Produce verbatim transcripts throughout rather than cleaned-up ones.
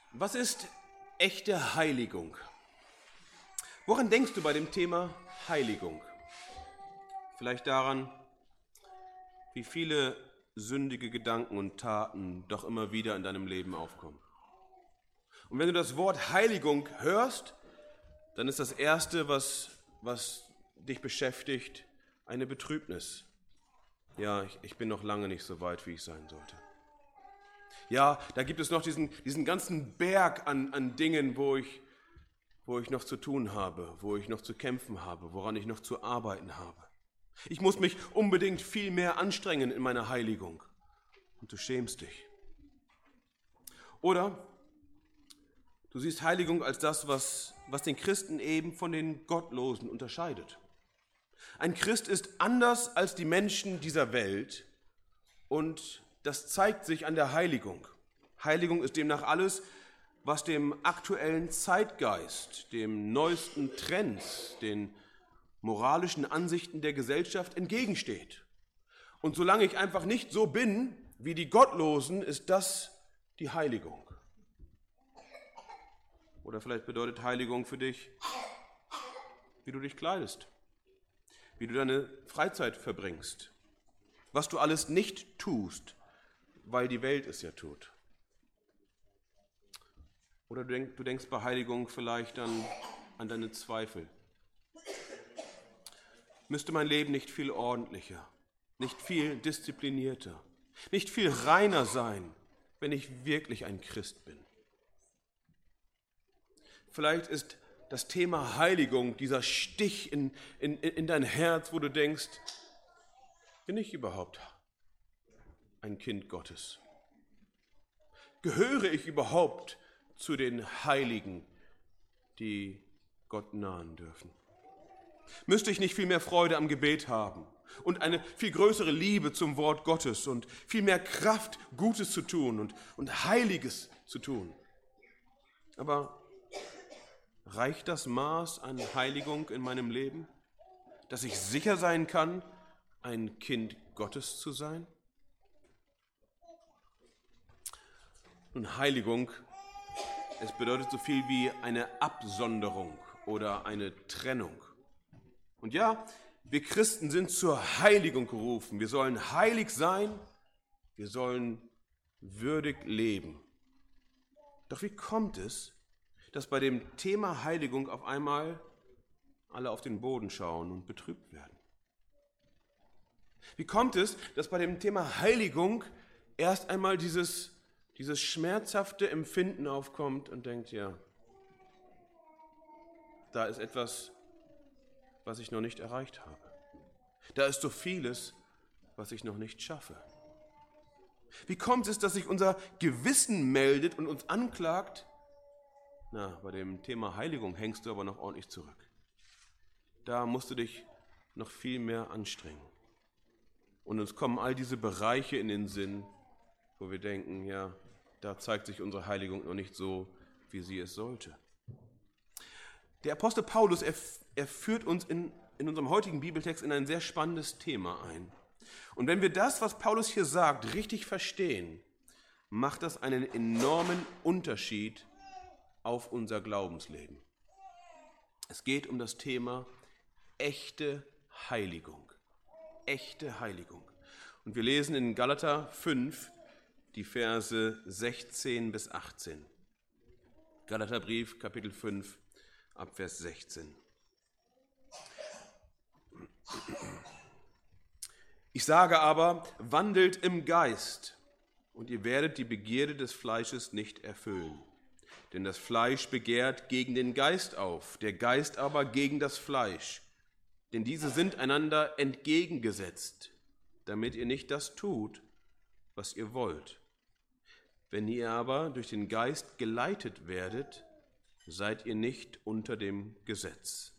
Was ist echte Heiligung? Woran denkst du bei dem Thema Heiligung? Vielleicht daran, wie viele sündige Gedanken und Taten doch immer wieder in deinem Leben aufkommen. Und wenn du das Wort Heiligung hörst, dann ist das Erste, was, was dich beschäftigt, eine Betrübnis. Ja, ich, ich bin noch lange nicht so weit, wie ich sein sollte. Ja, da gibt es noch diesen, diesen ganzen Berg an, an Dingen, wo ich, wo ich noch zu tun habe, wo ich noch zu kämpfen habe, woran ich noch zu arbeiten habe. Ich muss mich unbedingt viel mehr anstrengen in meiner Heiligung. Und du schämst dich. Oder du siehst Heiligung als das, was, was den Christen eben von den Gottlosen unterscheidet. Ein Christ ist anders als die Menschen dieser Welt und das zeigt sich an der Heiligung. Heiligung ist demnach alles, was dem aktuellen Zeitgeist, dem neuesten Trends, den moralischen Ansichten der Gesellschaft entgegensteht. Und solange ich einfach nicht so bin wie die Gottlosen, ist das die Heiligung. Oder vielleicht bedeutet Heiligung für dich, wie du dich kleidest, wie du deine Freizeit verbringst, was du alles nicht tust, weil die Welt es ja tut. Oder du, denk, du denkst bei Heiligung vielleicht an, an deine Zweifel. Müsste mein Leben nicht viel ordentlicher, nicht viel disziplinierter, nicht viel reiner sein, wenn ich wirklich ein Christ bin? Vielleicht ist das Thema Heiligung dieser Stich in, in, in dein Herz, wo du denkst, bin ich überhaupt ein Kind Gottes? Gehöre ich überhaupt zu den Heiligen, die Gott nahen dürfen? Müsste ich nicht viel mehr Freude am Gebet haben und eine viel größere Liebe zum Wort Gottes und viel mehr Kraft, Gutes zu tun und, und Heiliges zu tun? Aber reicht das Maß an Heiligung in meinem Leben, dass ich sicher sein kann, ein Kind Gottes zu sein? Nun, Heiligung, es bedeutet so viel wie eine Absonderung oder eine Trennung. Und ja, wir Christen sind zur Heiligung gerufen. Wir sollen heilig sein, wir sollen würdig leben. Doch wie kommt es, dass bei dem Thema Heiligung auf einmal alle auf den Boden schauen und betrübt werden? Wie kommt es, dass bei dem Thema Heiligung erst einmal dieses dieses schmerzhafte Empfinden aufkommt und denkt, ja, da ist etwas, was ich noch nicht erreicht habe. Da ist so vieles, was ich noch nicht schaffe. Wie kommt es, dass sich unser Gewissen meldet und uns anklagt? Na, bei dem Thema Heiligung hängst du aber noch ordentlich zurück. Da musst du dich noch viel mehr anstrengen. Und uns kommen all diese Bereiche in den Sinn, wo wir denken, ja, da zeigt sich unsere Heiligung noch nicht so, wie sie es sollte. Der Apostel Paulus, er, er führt uns in, in unserem heutigen Bibeltext in ein sehr spannendes Thema ein. Und wenn wir das, was Paulus hier sagt, richtig verstehen, macht das einen enormen Unterschied auf unser Glaubensleben. Es geht um das Thema echte Heiligung. Echte Heiligung. Und wir lesen in Galater fünf, die Verse sechzehn bis achtzehn. Galaterbrief, Kapitel fünf, ab Vers sechzehn. Ich sage aber, wandelt im Geist, und ihr werdet die Begierde des Fleisches nicht erfüllen. Denn das Fleisch begehrt gegen den Geist auf, der Geist aber gegen das Fleisch. Denn diese sind einander entgegengesetzt, damit ihr nicht das tut, was ihr wollt. Wenn ihr aber durch den Geist geleitet werdet, seid ihr nicht unter dem Gesetz.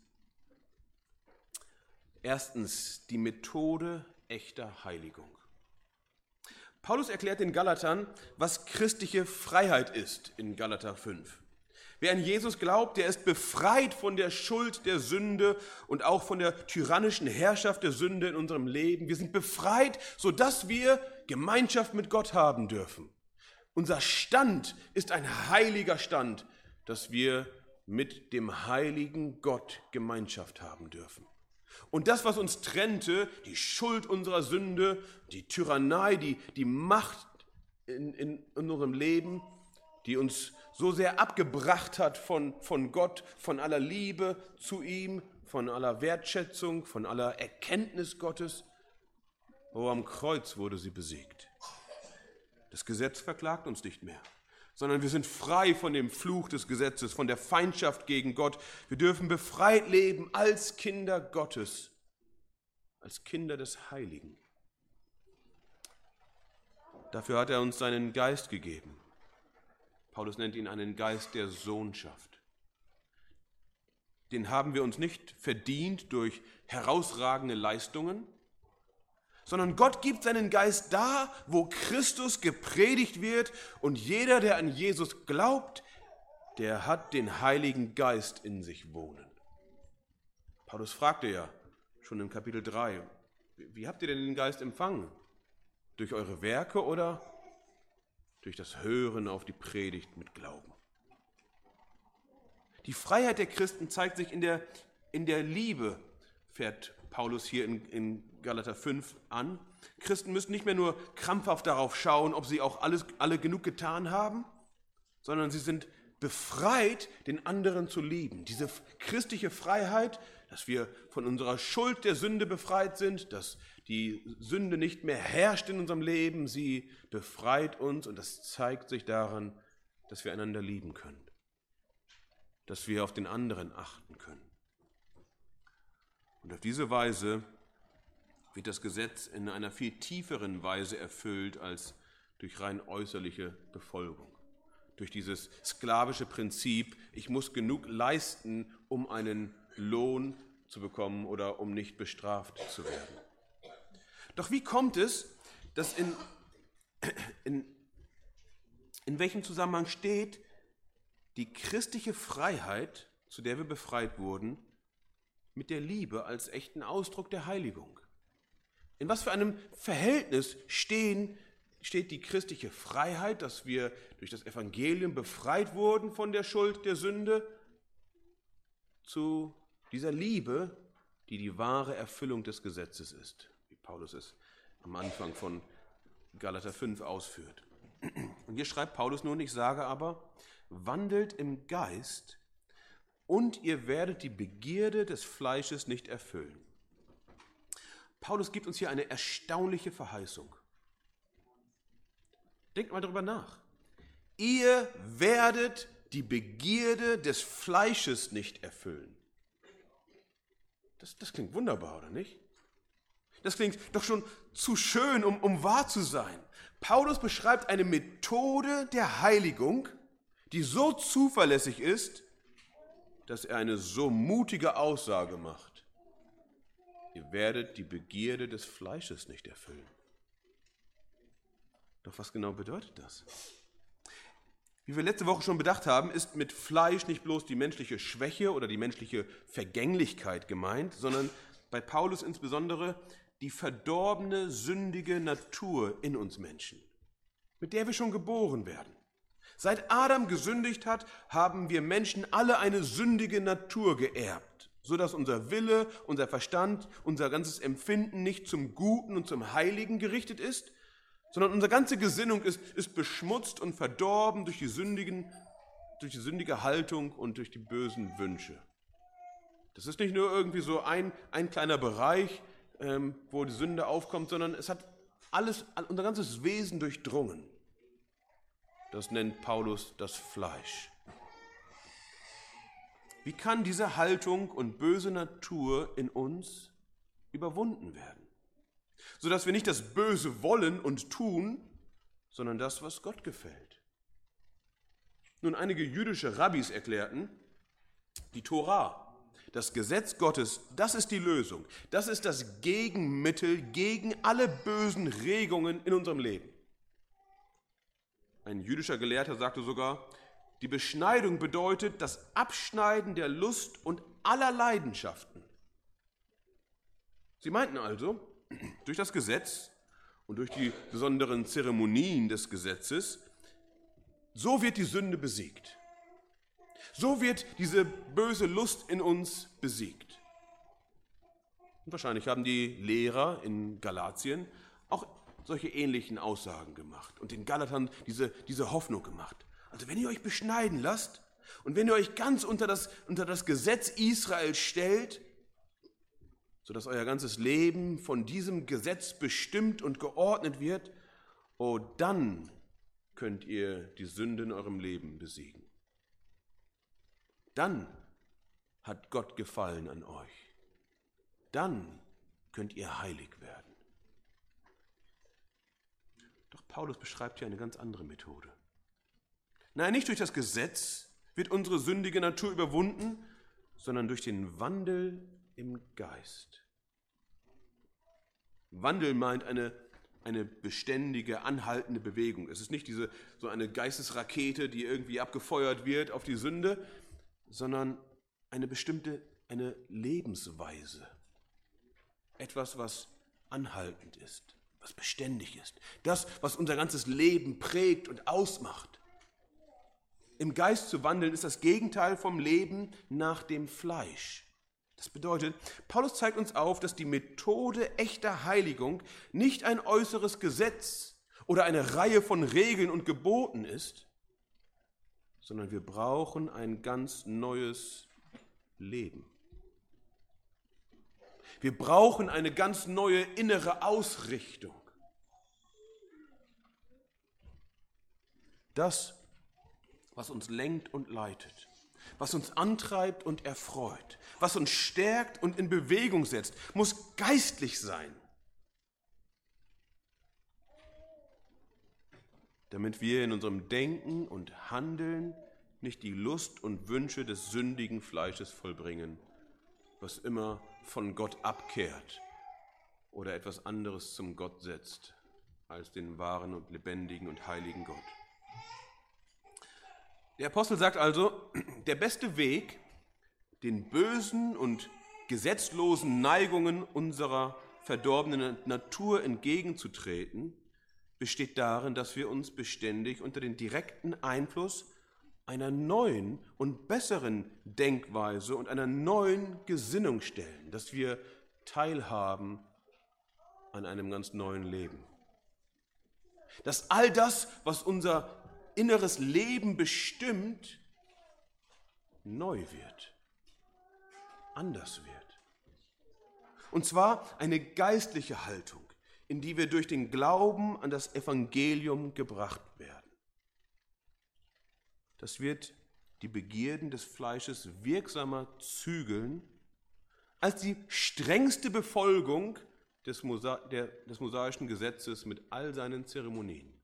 Erstens, die Methode echter Heiligung. Paulus erklärt den Galatern, was christliche Freiheit ist in Galater fünf. Wer an Jesus glaubt, der ist befreit von der Schuld der Sünde und auch von der tyrannischen Herrschaft der Sünde in unserem Leben. Wir sind befreit, sodass wir Gemeinschaft mit Gott haben dürfen. Unser Stand ist ein heiliger Stand, dass wir mit dem heiligen Gott Gemeinschaft haben dürfen. Und das, was uns trennte, die Schuld unserer Sünde, die Tyrannei, die, die Macht in, in, in unserem Leben, die uns so sehr abgebracht hat von, von Gott, von aller Liebe zu ihm, von aller Wertschätzung, von aller Erkenntnis Gottes, oh, am Kreuz wurde sie besiegt. Das Gesetz verklagt uns nicht mehr, sondern wir sind frei von dem Fluch des Gesetzes, von der Feindschaft gegen Gott. Wir dürfen befreit leben als Kinder Gottes, als Kinder des Heiligen. Dafür hat er uns seinen Geist gegeben. Paulus nennt ihn einen Geist der Sohnschaft. Den haben wir uns nicht verdient durch herausragende Leistungen, sondern Gott gibt seinen Geist da, wo Christus gepredigt wird, und jeder, der an Jesus glaubt, der hat den Heiligen Geist in sich wohnen. Paulus fragte ja schon im Kapitel drei, wie habt ihr denn den Geist empfangen? Durch eure Werke oder durch das Hören auf die Predigt mit Glauben? Die Freiheit der Christen zeigt sich in der, in der Liebe, fährt Paulus hier in, in Galater fünf an. Christen müssen nicht mehr nur krampfhaft darauf schauen, ob sie auch alles, alle genug getan haben, sondern sie sind befreit, den anderen zu lieben. Diese christliche Freiheit, dass wir von unserer Schuld der Sünde befreit sind, dass die Sünde nicht mehr herrscht in unserem Leben, sie befreit uns, und das zeigt sich daran, dass wir einander lieben können, dass wir auf den anderen achten können. Und auf diese Weise wird das Gesetz in einer viel tieferen Weise erfüllt als durch rein äußerliche Befolgung. Durch dieses sklavische Prinzip, ich muss genug leisten, um einen Lohn zu bekommen oder um nicht bestraft zu werden. Doch wie kommt es, dass in, in, in welchem Zusammenhang steht die christliche Freiheit, zu der wir befreit wurden, mit der Liebe als echten Ausdruck der Heiligung? In was für einem Verhältnis stehen, steht die christliche Freiheit, dass wir durch das Evangelium befreit wurden von der Schuld der Sünde, zu dieser Liebe, die die wahre Erfüllung des Gesetzes ist, wie Paulus es am Anfang von Galater fünf ausführt. Und hier schreibt Paulus nun, ich sage aber, wandelt im Geist, und ihr werdet die Begierde des Fleisches nicht erfüllen. Paulus gibt uns hier eine erstaunliche Verheißung. Denkt mal darüber nach. Ihr werdet die Begierde des Fleisches nicht erfüllen. Das, das klingt wunderbar, oder nicht? Das klingt doch schon zu schön, um, um wahr zu sein. Paulus beschreibt eine Methode der Heiligung, die so zuverlässig ist, dass er eine so mutige Aussage macht. Ihr werdet die Begierde des Fleisches nicht erfüllen. Doch was genau bedeutet das? Wie wir letzte Woche schon bedacht haben, ist mit Fleisch nicht bloß die menschliche Schwäche oder die menschliche Vergänglichkeit gemeint, sondern bei Paulus insbesondere die verdorbene, sündige Natur in uns Menschen, mit der wir schon geboren werden. Seit Adam gesündigt hat, haben wir Menschen alle eine sündige Natur geerbt, sodass unser Wille, unser Verstand, unser ganzes Empfinden nicht zum Guten und zum Heiligen gerichtet ist, sondern unsere ganze Gesinnung ist, ist beschmutzt und verdorben durch die, sündigen, durch die sündige Haltung und durch die bösen Wünsche. Das ist nicht nur irgendwie so ein, ein kleiner Bereich, ähm, wo die Sünde aufkommt, sondern es hat alles, unser ganzes Wesen durchdrungen. Das nennt Paulus das Fleisch. Wie kann diese Haltung und böse Natur in uns überwunden werden? Sodass wir nicht das Böse wollen und tun, sondern das, was Gott gefällt. Nun, einige jüdische Rabbis erklärten, die Tora, das Gesetz Gottes, das ist die Lösung. Das ist das Gegenmittel gegen alle bösen Regungen in unserem Leben. Ein jüdischer Gelehrter sagte sogar, die Beschneidung bedeutet das Abschneiden der Lust und aller Leidenschaften. Sie meinten also, durch das Gesetz und durch die besonderen Zeremonien des Gesetzes So wird die Sünde besiegt. So wird diese böse Lust in uns besiegt. Und wahrscheinlich haben die Lehrer in Galatien auch solche ähnlichen Aussagen gemacht und den Galatern diese, diese Hoffnung gemacht. Also wenn ihr euch beschneiden lasst und wenn ihr euch ganz unter das, unter das Gesetz Israel stellt, sodass euer ganzes Leben von diesem Gesetz bestimmt und geordnet wird, oh, dann könnt ihr die Sünde in eurem Leben besiegen. Dann hat Gott Gefallen an euch. Dann könnt ihr heilig werden. Doch Paulus beschreibt hier eine ganz andere Methode. Nein, nicht durch das Gesetz wird unsere sündige Natur überwunden, sondern durch den Wandel im Geist. Wandel meint eine, eine beständige, anhaltende Bewegung. Es ist nicht diese, so eine Geistesrakete, die irgendwie abgefeuert wird auf die Sünde, sondern eine bestimmte, eine Lebensweise. Etwas, was anhaltend ist, was beständig ist. Das, was unser ganzes Leben prägt und ausmacht. Im Geist zu wandeln ist das Gegenteil vom Leben nach dem Fleisch. Das bedeutet, Paulus zeigt uns auf, dass die Methode echter Heiligung nicht ein äußeres Gesetz oder eine Reihe von Regeln und Geboten ist, sondern wir brauchen ein ganz neues Leben. Wir brauchen eine ganz neue innere Ausrichtung. Das, was uns lenkt und leitet, was uns antreibt und erfreut, was uns stärkt und in Bewegung setzt, muss geistlich sein, damit wir in unserem Denken und Handeln nicht die Lust und Wünsche des sündigen Fleisches vollbringen, was immer von Gott abkehrt oder etwas anderes zum Gott setzt als den wahren und lebendigen und heiligen Gott. Der Apostel sagt also, der beste Weg, den bösen und gesetzlosen Neigungen unserer verdorbenen Natur entgegenzutreten, besteht darin, dass wir uns beständig unter den direkten Einfluss einer neuen und besseren Denkweise und einer neuen Gesinnung stellen, dass wir teilhaben an einem ganz neuen Leben. Dass all das, was unser inneres Leben bestimmt, neu wird, anders wird. Und zwar eine geistliche Haltung, in die wir durch den Glauben an das Evangelium gebracht werden. Das wird die Begierden des Fleisches wirksamer zügeln als die strengste Befolgung des, Mosa- der, des mosaischen Gesetzes mit all seinen Zeremonien.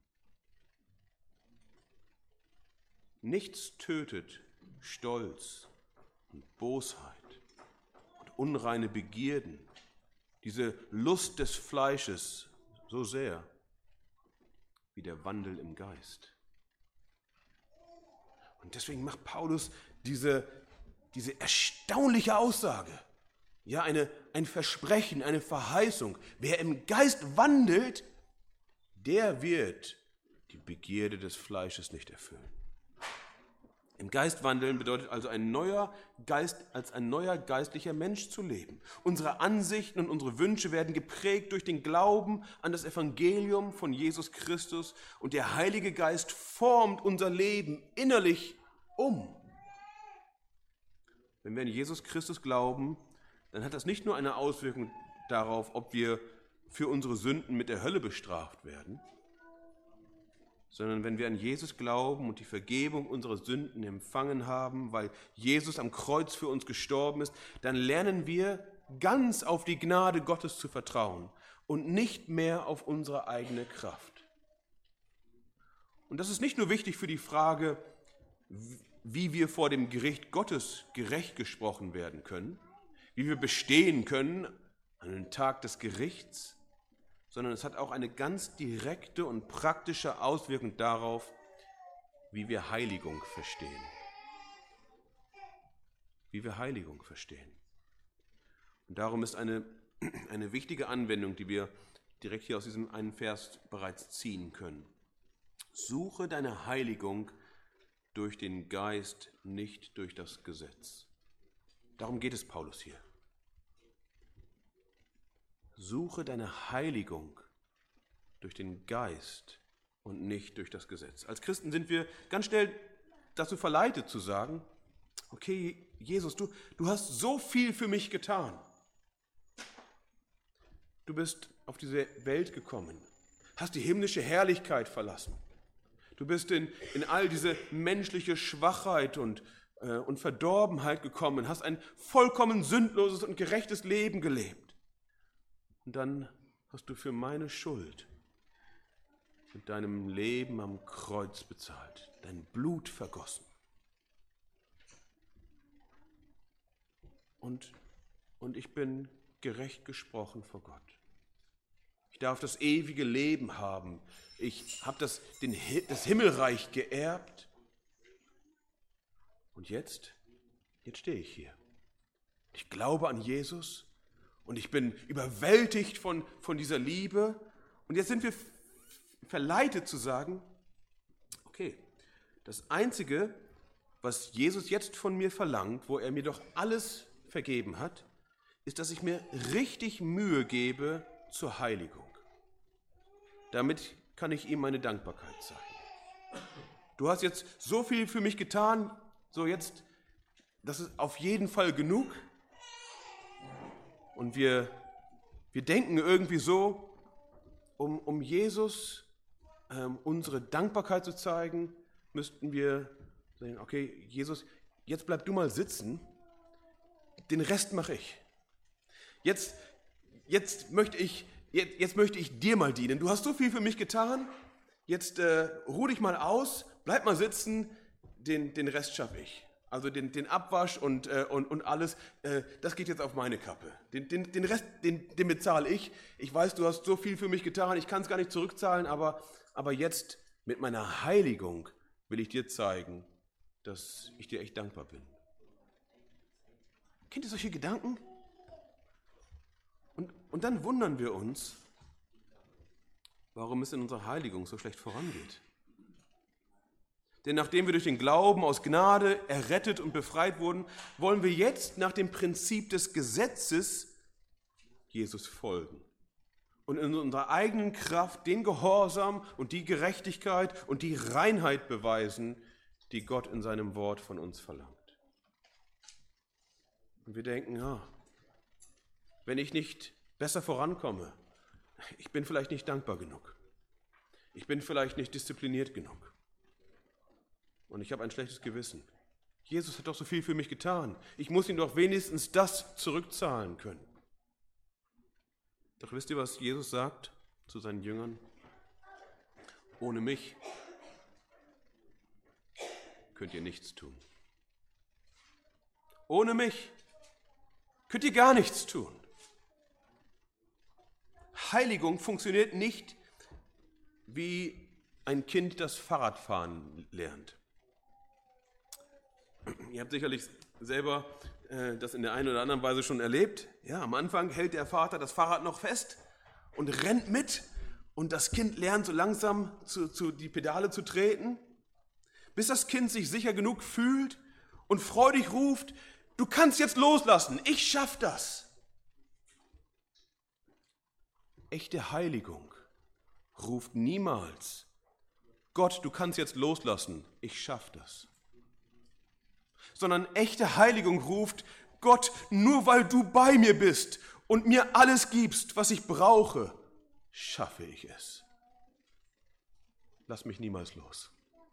Nichts tötet Stolz und Bosheit und unreine Begierden, diese Lust des Fleisches so sehr wie der Wandel im Geist. Und deswegen macht Paulus diese, diese erstaunliche Aussage, ja, eine, ein Versprechen, eine Verheißung. Wer im Geist wandelt, der wird die Begierde des Fleisches nicht erfüllen. Im Geist wandeln bedeutet also ein neuer Geist, als ein neuer geistlicher Mensch zu leben. Unsere Ansichten und unsere Wünsche werden geprägt durch den Glauben an das Evangelium von Jesus Christus und der Heilige Geist formt unser Leben innerlich um. Wenn wir an Jesus Christus glauben, dann hat das nicht nur eine Auswirkung darauf, ob wir für unsere Sünden mit der Hölle bestraft werden, sondern wenn wir an Jesus glauben und die Vergebung unserer Sünden empfangen haben, weil Jesus am Kreuz für uns gestorben ist, dann lernen wir ganz auf die Gnade Gottes zu vertrauen und nicht mehr auf unsere eigene Kraft. Und das ist nicht nur wichtig für die Frage, wie wir vor dem Gericht Gottes gerecht gesprochen werden können, wie wir bestehen können an dem Tag des Gerichts, sondern es hat auch eine ganz direkte und praktische Auswirkung darauf, wie wir Heiligung verstehen. Wie wir Heiligung verstehen. Und darum ist eine, eine wichtige Anwendung, die wir direkt hier aus diesem einen Vers bereits ziehen können. Suche deine Heiligung durch den Geist, nicht durch das Gesetz. Darum geht es Paulus hier. Suche deine Heiligung durch den Geist und nicht durch das Gesetz. Als Christen sind wir ganz schnell dazu verleitet zu sagen, okay, Jesus, du, du hast so viel für mich getan. Du bist auf diese Welt gekommen, hast die himmlische Herrlichkeit verlassen. Du bist in, in all diese menschliche Schwachheit und, äh, und Verdorbenheit gekommen, hast ein vollkommen sündloses und gerechtes Leben gelebt. Und dann hast du für meine Schuld mit deinem Leben am Kreuz bezahlt, dein Blut vergossen. Und, und ich bin gerecht gesprochen vor Gott. Ich darf das ewige Leben haben. Ich habe das, den, das Himmelreich geerbt. Und jetzt, jetzt stehe ich hier. Ich glaube an Jesus und ich bin überwältigt von, von dieser Liebe. Und jetzt sind wir verleitet zu sagen, okay, das Einzige, was Jesus jetzt von mir verlangt, wo er mir doch alles vergeben hat, ist, dass ich mir richtig Mühe gebe zur Heiligung. Damit kann ich ihm meine Dankbarkeit zeigen. Du hast jetzt so viel für mich getan, so jetzt, das ist auf jeden Fall genug. Und wir, wir denken irgendwie so, um, um Jesus ähm, unsere Dankbarkeit zu zeigen, müssten wir sagen, okay, Jesus, jetzt bleib du mal sitzen, den Rest mache ich. Jetzt, jetzt möchte ich Jetzt, jetzt möchte ich dir mal dienen. Du hast so viel für mich getan. Jetzt äh, ruh dich mal aus, bleib mal sitzen. Den, den Rest schaffe ich. Also den, den Abwasch und, äh, und, und alles, äh, das geht jetzt auf meine Kappe. Den, den, den Rest, den, den bezahle ich. Ich weiß, du hast so viel für mich getan. Ich kann es gar nicht zurückzahlen, aber, aber jetzt mit meiner Heiligung will ich dir zeigen, dass ich dir echt dankbar bin. Kennt ihr solche Gedanken? Und, und dann wundern wir uns, warum es in unserer Heiligung so schlecht vorangeht. Denn nachdem wir durch den Glauben aus Gnade errettet und befreit wurden, wollen wir jetzt nach dem Prinzip des Gesetzes Jesus folgen und in unserer eigenen Kraft den Gehorsam und die Gerechtigkeit und die Reinheit beweisen, die Gott in seinem Wort von uns verlangt. Und wir denken, ja, wenn ich nicht besser vorankomme, ich bin vielleicht nicht dankbar genug. Ich bin vielleicht nicht diszipliniert genug. Und ich habe ein schlechtes Gewissen. Jesus hat doch so viel für mich getan. Ich muss ihm doch wenigstens das zurückzahlen können. Doch wisst ihr, was Jesus sagt zu seinen Jüngern? Ohne mich könnt ihr nichts tun. Ohne mich könnt ihr gar nichts tun. Heiligung funktioniert nicht, wie ein Kind das Fahrradfahren lernt. Ihr habt sicherlich selber äh, das in der einen oder anderen Weise schon erlebt. Ja, am Anfang hält der Vater das Fahrrad noch fest und rennt mit und das Kind lernt so langsam zu, zu die Pedale zu treten, bis das Kind sich sicher genug fühlt und freudig ruft, du kannst jetzt loslassen, ich schaff das. Echte Heiligung ruft niemals, Gott, du kannst jetzt loslassen, ich schaff das. Sondern echte Heiligung ruft, Gott, nur weil du bei mir bist und mir alles gibst, was ich brauche, schaffe ich es. Lass mich niemals los.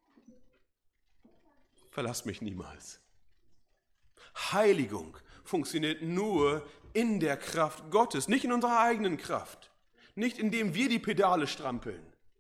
Verlass mich niemals. Heiligung funktioniert nur in der Kraft Gottes, nicht in unserer eigenen Kraft. Nicht indem wir die Pedale strampeln.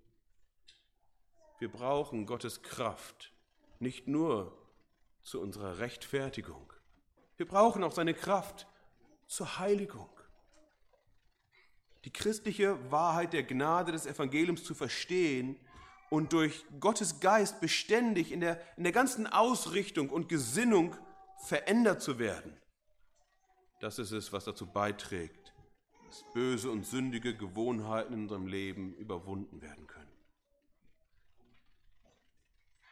Wir brauchen Gottes Kraft, nicht nur zu unserer Rechtfertigung. Wir brauchen auch seine Kraft zur Heiligung. Die christliche Wahrheit der Gnade des Evangeliums zu verstehen und durch Gottes Geist beständig in der, in der ganzen Ausrichtung und Gesinnung verändert zu werden. Das ist es, was dazu beiträgt, dass böse und sündige Gewohnheiten in unserem Leben überwunden werden können.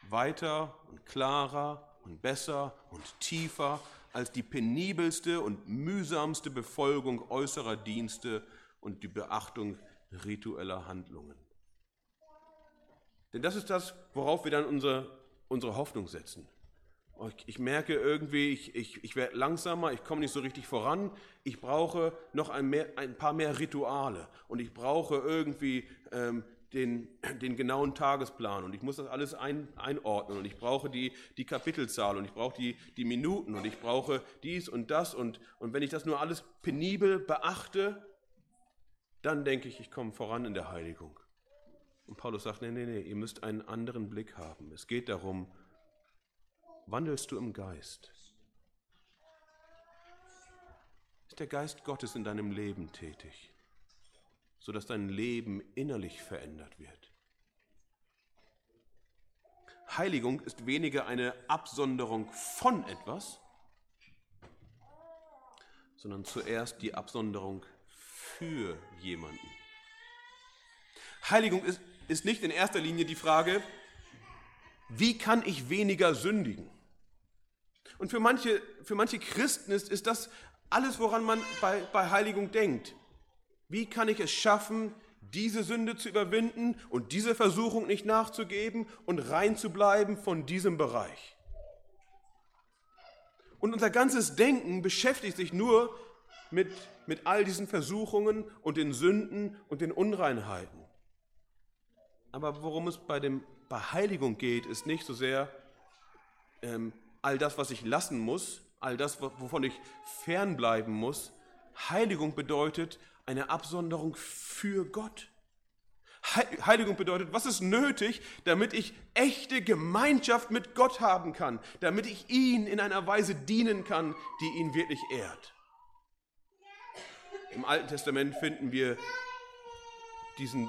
weiter und klarer und besser und tiefer als die penibelste und mühsamste Befolgung äußerer Dienste und die Beachtung ritueller Handlungen. Denn das ist das, worauf wir dann unsere, unsere Hoffnung setzen. Ich merke irgendwie, ich, ich, ich werde langsamer, ich komme nicht so richtig voran. Ich brauche noch ein, mehr, ein paar mehr Rituale und ich brauche irgendwie ähm, den, den genauen Tagesplan und ich muss das alles ein, einordnen und ich brauche die, die Kapitelzahl und ich brauche die, die Minuten und ich brauche dies und das und, und wenn ich das nur alles penibel beachte, dann denke ich, ich komme voran in der Heiligung. Und Paulus sagt, nee, nee, nee, ihr müsst einen anderen Blick haben. Es geht darum, wandelst du im Geist? Ist der Geist Gottes in deinem Leben tätig, sodass dein Leben innerlich verändert wird? Heiligung ist weniger eine Absonderung von etwas, sondern zuerst die Absonderung für jemanden. Heiligung ist, ist nicht in erster Linie die Frage, wie kann ich weniger sündigen? Und für manche, für manche Christen ist, ist das alles, woran man bei, bei Heiligung denkt. Wie kann ich es schaffen, diese Sünde zu überwinden und diese Versuchung nicht nachzugeben und rein zu bleiben von diesem Bereich? Und unser ganzes Denken beschäftigt sich nur mit, mit all diesen Versuchungen und den Sünden und den Unreinheiten. Aber worum es bei, dem, bei Heiligung geht, ist nicht so sehr ähm, all das, was ich lassen muss, all das, wovon ich fernbleiben muss. Heiligung bedeutet eine Absonderung für Gott. Heiligung bedeutet, was ist nötig, damit ich echte Gemeinschaft mit Gott haben kann, damit ich ihn in einer Weise dienen kann, die ihn wirklich ehrt. Im Alten Testament finden wir diesen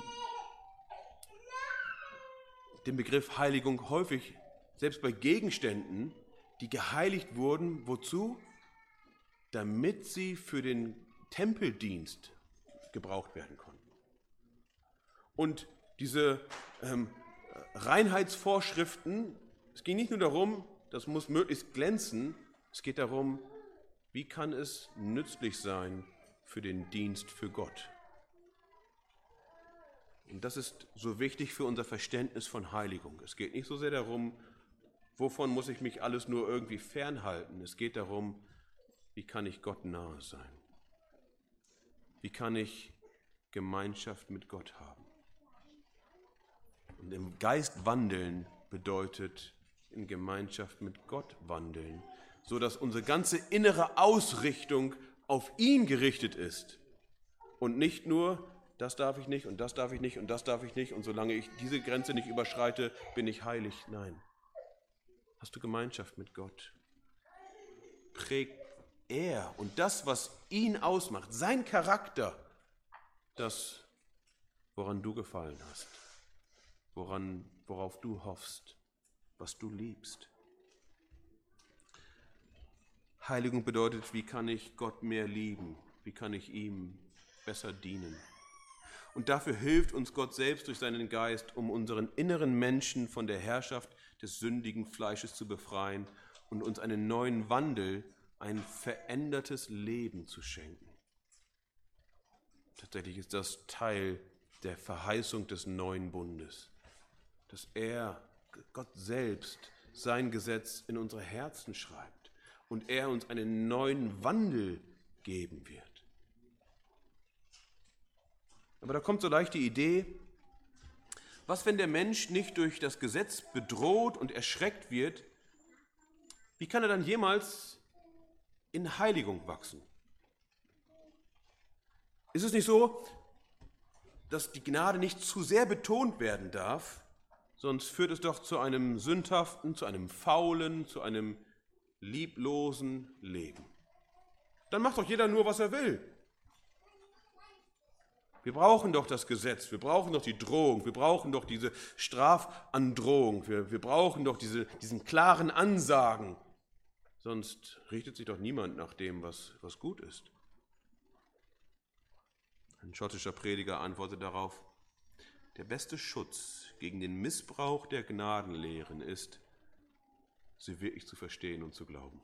den Begriff Heiligung häufig, selbst bei Gegenständen, die geheiligt wurden, wozu? Damit sie für den Tempeldienst gebraucht werden konnten. Und diese ähm, Reinheitsvorschriften, es ging nicht nur darum, das muss möglichst glänzen, es geht darum, wie kann es nützlich sein für den Dienst für Gott. Und das ist so wichtig für unser Verständnis von Heiligung. Es geht nicht so sehr darum, wovon muss ich mich alles nur irgendwie fernhalten. Es geht darum, wie kann ich Gott nahe sein? Wie kann ich Gemeinschaft mit Gott haben? Und im Geist wandeln bedeutet in Gemeinschaft mit Gott wandeln, sodass unsere ganze innere Ausrichtung auf ihn gerichtet ist und nicht nur, das darf ich nicht und das darf ich nicht und das darf ich nicht und solange ich diese Grenze nicht überschreite, bin ich heilig. Nein. Hast du Gemeinschaft mit Gott? Prägt er und das, was ihn ausmacht, sein Charakter, das, woran du gefallen hast, woran, worauf du hoffst, was du liebst. Heiligung bedeutet, wie kann ich Gott mehr lieben? Wie kann ich ihm besser dienen? Und dafür hilft uns Gott selbst durch seinen Geist, um unseren inneren Menschen von der Herrschaft des sündigen Fleisches zu befreien und uns einen neuen Wandel, ein verändertes Leben zu schenken. Tatsächlich ist das Teil der Verheißung des neuen Bundes, dass er, Gott selbst, sein Gesetz in unsere Herzen schreibt und er uns einen neuen Wandel geben wird. Aber da kommt so leicht die Idee, was, wenn der Mensch nicht durch das Gesetz bedroht und erschreckt wird, wie kann er dann jemals in Heiligung wachsen? Ist es nicht so, dass die Gnade nicht zu sehr betont werden darf, sonst führt es doch zu einem sündhaften, zu einem faulen, zu einem lieblosen Leben. Dann macht doch jeder nur, was er will. Wir brauchen doch das Gesetz, wir brauchen doch die Drohung, wir brauchen doch diese Strafandrohung, wir, wir brauchen doch diese, diesen klaren Ansagen. Sonst richtet sich doch niemand nach dem, was, was gut ist. Ein schottischer Prediger antwortet darauf, der beste Schutz gegen den Missbrauch der Gnadenlehren ist, sie wirklich zu verstehen und zu glauben.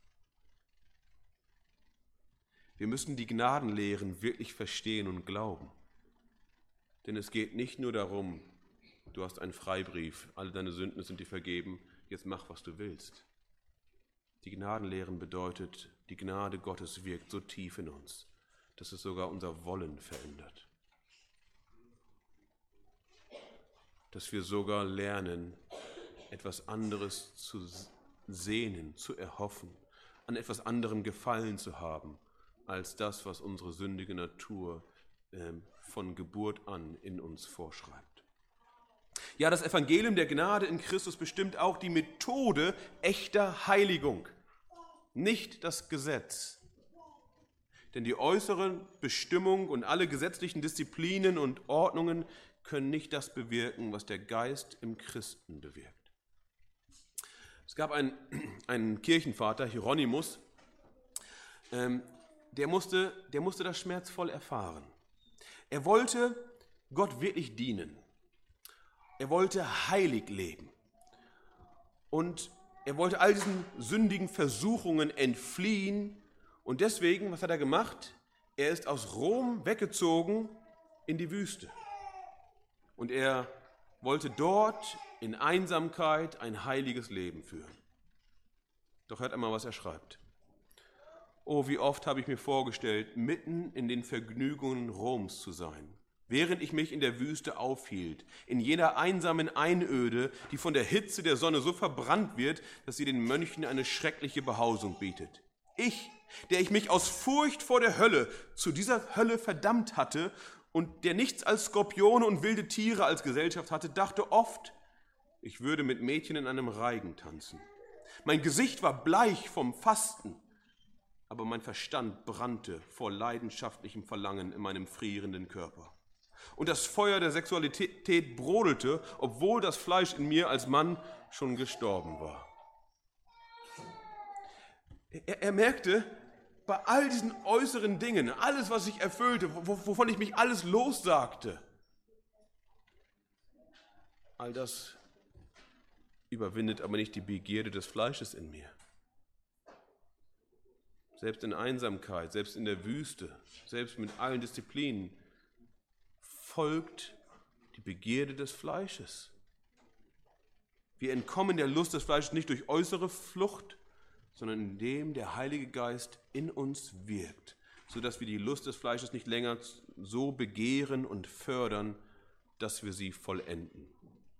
Wir müssen die Gnadenlehren wirklich verstehen und glauben. Denn es geht nicht nur darum, du hast einen Freibrief, alle deine Sünden sind dir vergeben, jetzt mach, was du willst. Die Gnadenlehren bedeutet, die Gnade Gottes wirkt so tief in uns, dass es sogar unser Wollen verändert. Dass wir sogar lernen, etwas anderes zu sehnen, zu erhoffen, an etwas anderem Gefallen zu haben, als das, was unsere sündige Natur äh, von Geburt an in uns vorschreibt. Ja, das Evangelium der Gnade in Christus bestimmt auch die Methode echter Heiligung, nicht das Gesetz. Denn die äußere Bestimmung und alle gesetzlichen Disziplinen und Ordnungen können nicht das bewirken, was der Geist im Christen bewirkt. Es gab einen, einen Kirchenvater, Hieronymus, ähm, der musste, der musste das schmerzvoll erfahren. Er wollte Gott wirklich dienen. Er wollte heilig leben. Und er wollte all diesen sündigen Versuchungen entfliehen. Und deswegen, was hat er gemacht? Er ist aus Rom weggezogen in die Wüste. Und er wollte dort in Einsamkeit ein heiliges Leben führen. Doch hört einmal, was er schreibt. Oh, wie oft habe ich mir vorgestellt, mitten in den Vergnügungen Roms zu sein, während ich mich in der Wüste aufhielt, in jener einsamen Einöde, die von der Hitze der Sonne so verbrannt wird, dass sie den Mönchen eine schreckliche Behausung bietet. Ich, der ich mich aus Furcht vor der Hölle zu dieser Hölle verdammt hatte und der nichts als Skorpione und wilde Tiere als Gesellschaft hatte, dachte oft, ich würde mit Mädchen in einem Reigen tanzen. Mein Gesicht war bleich vom Fasten, aber mein Verstand brannte vor leidenschaftlichem Verlangen in meinem frierenden Körper. Und das Feuer der Sexualität brodelte, obwohl das Fleisch in mir als Mann schon gestorben war. Er, er merkte, bei all diesen äußeren Dingen, alles, was sich erfüllte, wovon ich mich alles lossagte, all das überwindet aber nicht die Begierde des Fleisches in mir. Selbst in Einsamkeit, selbst in der Wüste, selbst mit allen Disziplinen, folgt die Begierde des Fleisches. Wir entkommen der Lust des Fleisches nicht durch äußere Flucht, sondern indem der Heilige Geist in uns wirkt, sodass wir die Lust des Fleisches nicht länger so begehren und fördern, dass wir sie vollenden.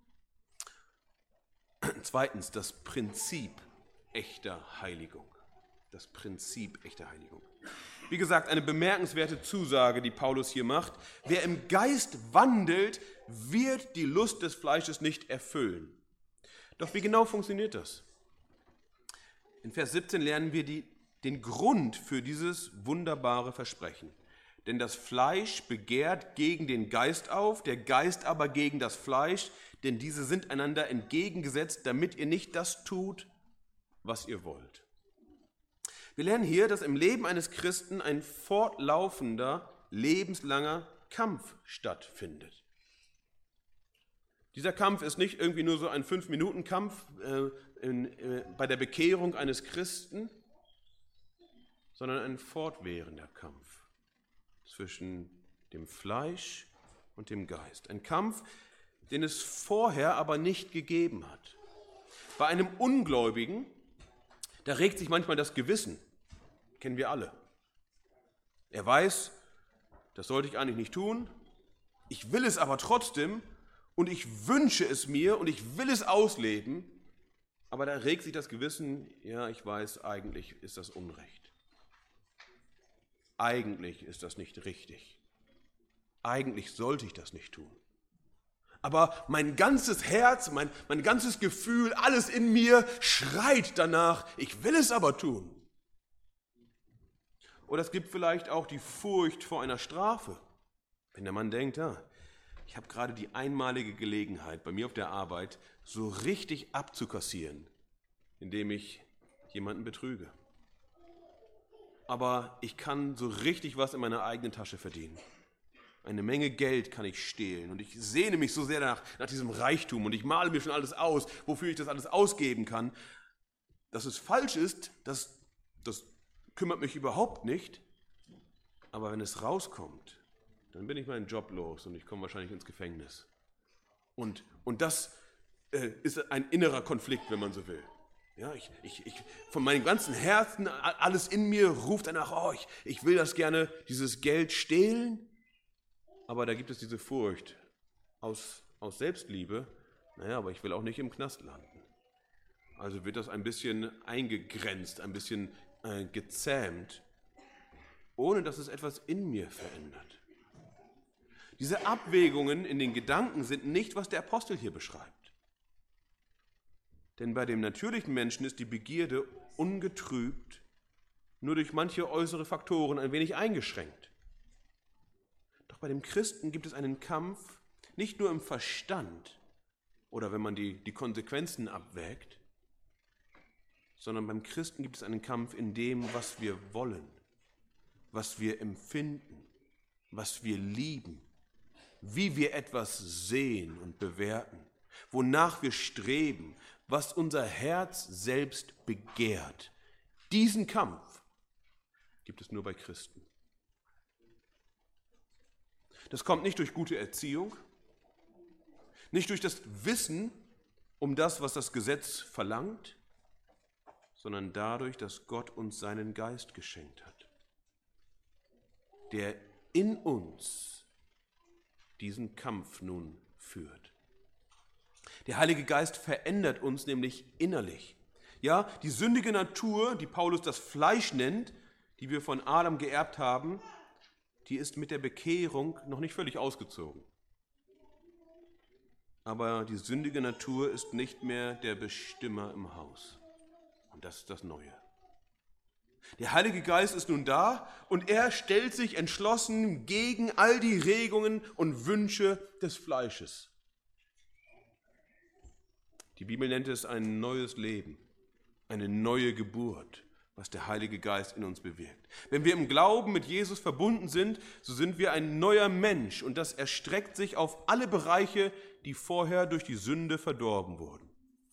Zweitens, das Prinzip echter Heiligung. Das Prinzip echter Heiligung. Wie gesagt, eine bemerkenswerte Zusage, die Paulus hier macht. Wer im Geist wandelt, wird die Lust des Fleisches nicht erfüllen. Doch wie genau funktioniert das? In Vers siebzehn lernen wir die, den Grund für dieses wunderbare Versprechen. Denn das Fleisch begehrt gegen den Geist auf, der Geist aber gegen das Fleisch, denn diese sind einander entgegengesetzt, damit ihr nicht das tut, was ihr wollt. Wir lernen hier, dass im Leben eines Christen ein fortlaufender, lebenslanger Kampf stattfindet. Dieser Kampf ist nicht irgendwie nur so ein Fünf-Minuten-Kampf äh, in, äh, bei der Bekehrung eines Christen, sondern ein fortwährender Kampf zwischen dem Fleisch und dem Geist. Ein Kampf, den es vorher aber nicht gegeben hat. Bei einem Ungläubigen, da regt sich manchmal das Gewissen, kennen wir alle. Er weiß, das sollte ich eigentlich nicht tun, ich will es aber trotzdem und ich wünsche es mir und ich will es ausleben, aber da regt sich das Gewissen, ja, ich weiß, eigentlich ist das Unrecht. Eigentlich ist das nicht richtig. Eigentlich sollte ich das nicht tun. Aber mein ganzes Herz, mein, mein ganzes Gefühl, alles in mir schreit danach, ich will es aber tun. Oder es gibt vielleicht auch die Furcht vor einer Strafe. Wenn der Mann denkt, ja, ich habe gerade die einmalige Gelegenheit, bei mir auf der Arbeit so richtig abzukassieren, indem ich jemanden betrüge. Aber ich kann so richtig was in meiner eigenen Tasche verdienen. Eine Menge Geld kann ich stehlen und ich sehne mich so sehr nach, nach diesem Reichtum und ich male mir schon alles aus, wofür ich das alles ausgeben kann. Dass es falsch ist, das, das kümmert mich überhaupt nicht. Aber wenn es rauskommt, dann bin ich meinen Job los und ich komme wahrscheinlich ins Gefängnis. Und, und das äh, ist ein innerer Konflikt, wenn man so will. Ja, ich, ich, ich, von meinem ganzen Herzen, alles in mir ruft danach, oh, ich, ich will das gerne, dieses Geld stehlen. Aber da gibt es diese Furcht aus, aus Selbstliebe, naja, aber ich will auch nicht im Knast landen. Also wird das ein bisschen eingegrenzt, ein bisschen äh, gezähmt, ohne dass es etwas in mir verändert. Diese Abwägungen in den Gedanken sind nicht, was der Apostel hier beschreibt. Denn bei dem natürlichen Menschen ist die Begierde ungetrübt, nur durch manche äußere Faktoren ein wenig eingeschränkt. Doch bei dem Christen gibt es einen Kampf, nicht nur im Verstand oder wenn man die, die Konsequenzen abwägt, sondern beim Christen gibt es einen Kampf in dem, was wir wollen, was wir empfinden, was wir lieben, wie wir etwas sehen und bewerten, wonach wir streben, was unser Herz selbst begehrt. Diesen Kampf gibt es nur bei Christen. Das kommt nicht durch gute Erziehung, nicht durch das Wissen um das, was das Gesetz verlangt, sondern dadurch, dass Gott uns seinen Geist geschenkt hat, der in uns diesen Kampf nun führt. Der Heilige Geist verändert uns nämlich innerlich. Ja, die sündige Natur, die Paulus das Fleisch nennt, die wir von Adam geerbt haben, die ist mit der Bekehrung noch nicht völlig ausgezogen. Aber die sündige Natur ist nicht mehr der Bestimmer im Haus. Und das ist das Neue. Der Heilige Geist ist nun da und er stellt sich entschlossen gegen all die Regungen und Wünsche des Fleisches. Die Bibel nennt es ein neues Leben, eine neue Geburt, was der Heilige Geist in uns bewirkt. Wenn wir im Glauben mit Jesus verbunden sind, so sind wir ein neuer Mensch und das erstreckt sich auf alle Bereiche, die vorher durch die Sünde verdorben wurden.